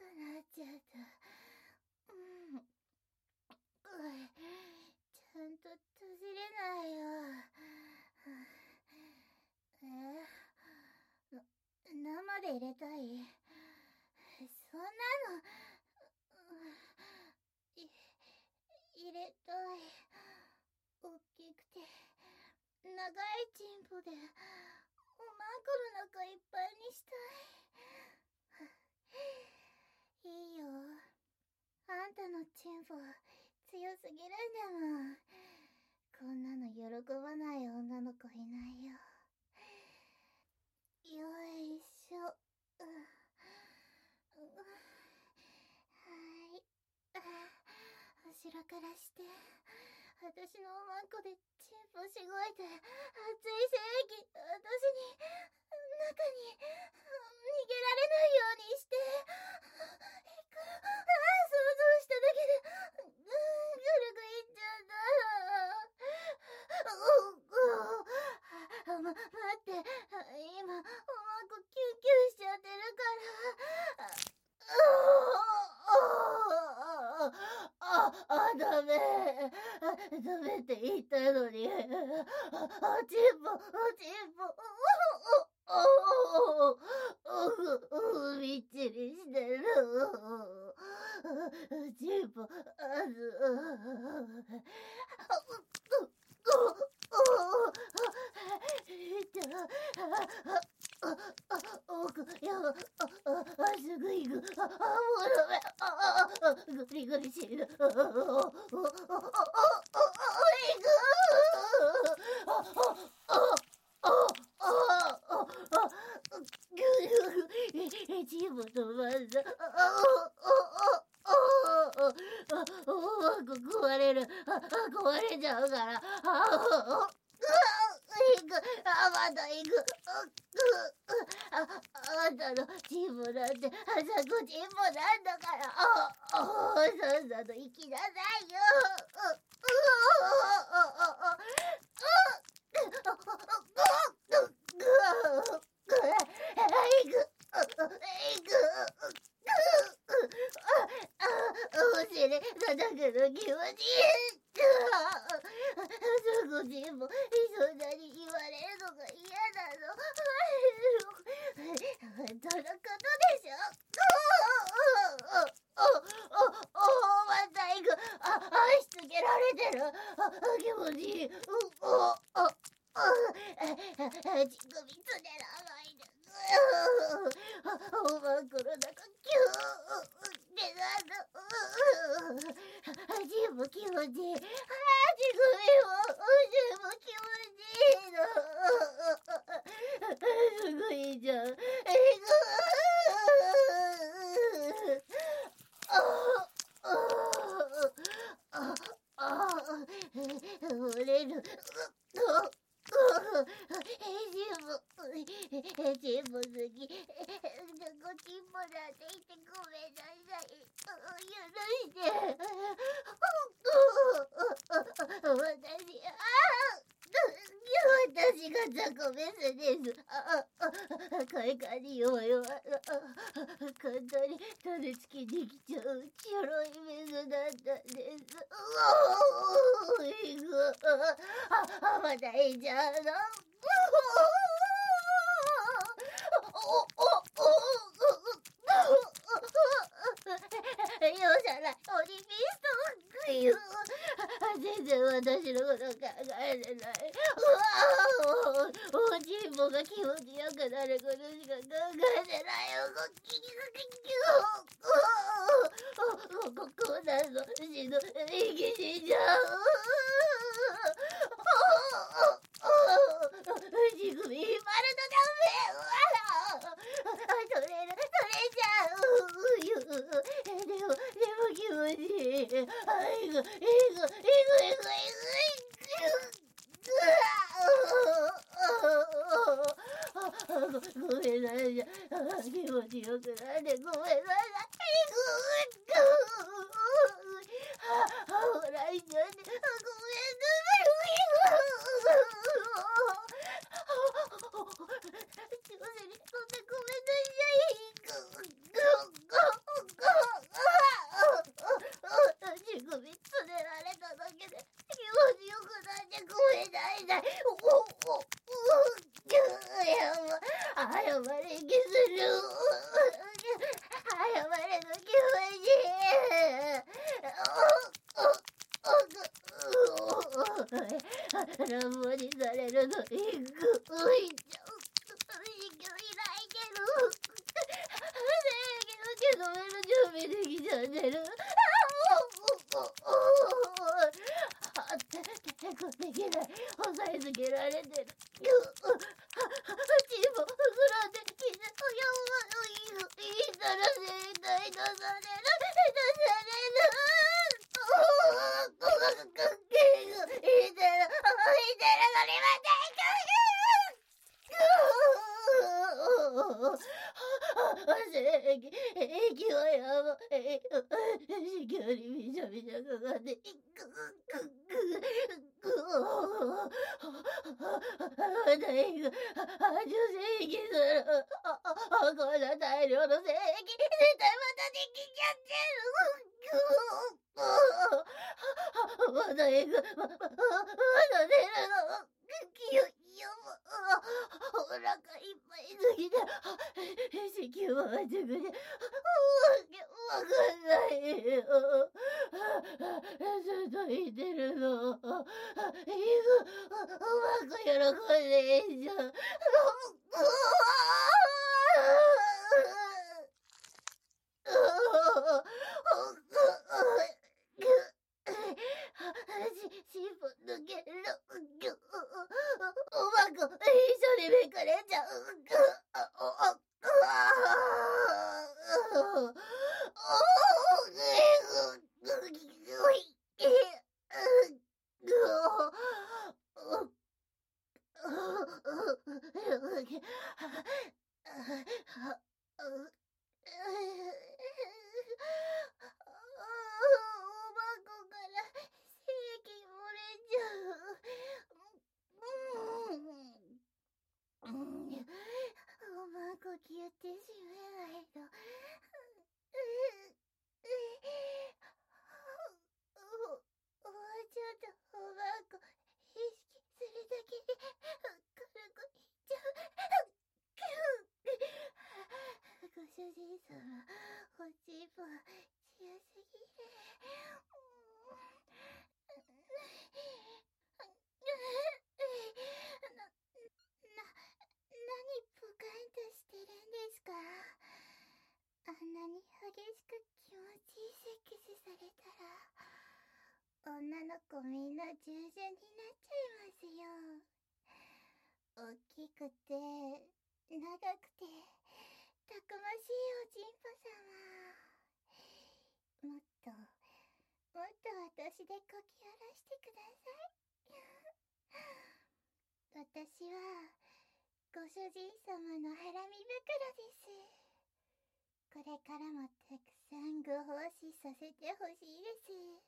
なっちゃった。ちゃんと閉じれないよ。生で入れたい？そんなの、入れたい。大きくて長いチンポでおまんこの中いっぱいにしたい。いいよ。あんたのチンポ強すぎるんだもん。こんなの喜ばない女の子いないよ。よいしょ。はい。後ろからして、私のおまんこでチンポしごいて、熱い精液、私に、中に、逃げられないようにして、想像しただけで、ぐるぐるいっちゃった。待って、今、おまんこキュンキュンしちゃってるから。ダメ。ダメって言ったのに。チンポ、みっちりしてる。チンポ、すぐ行く。もうダメ。グリグリしてる。行く。チームとまんだ。壊れる。壊れちゃうから。行く。また行く。あんたのチームなんて、あさこチームなんだから。さっさと行きなさいよ。お尻叩くの気持ちいい。さこチーム、そんなに言われるのが嫌なの。本当のことでしょ。また行く。しつけられてる。気持ちいい。乳首つねらないで。おまんこの中キューってなる。全部気持ちいい。乳首も全部気持ちいいの。すごいじゃん。折れる。チンポ好き。チンポなんて言ってごめんなさい。許して。私がザコメスです。快感に弱いわ。簡単に種付きできちゃうちょろいメスだったんです。またいちゃうの。容赦ない。オリビストンク全然私のこと考えてない。おちんぽが気持ちよくなることしか考えてないよ。こんなの死んじゃう。乳首引っ張るとダメ。取れちゃう。でも気持ちいい。行く。ごめんなさい。気持ちよくなってごめんなさい。ほら、いっちゃって。ごめん。そんなごめんなさい。 準備できちゃってる。抵抗できない。押さえつけられてる。チーム膨らんできて、いたら絶対出される。息はやばい。至急にびしゃびしゃかかって、大工、受精液する。こんな大量の精液、絶対またできちゃってる。まだ行く、まだ出るの。お腹いっぱいすぎて、子宮は直で、わかんないよ。ずっと言ってるの。おまこ喜んでんじゃん。尻尾抜ける。おまこ一緒にめくれちゃう。呼吸ってしめないと。もうちょっとおばあこ意識するだけで軽くいっちゃう。ご主人様、おちんぽ強すぎる。何ポカンとしてるんですか？あんなに激しく気持ちいいセックスされたら、女の子みんな従順になっちゃいますよ。大きくて、長くて、たくましいおちんぽ様。もっと私でこき下ろしてください。私は、ご主人様のハラミ袋です。これからもたくさんご奉仕させてほしいです。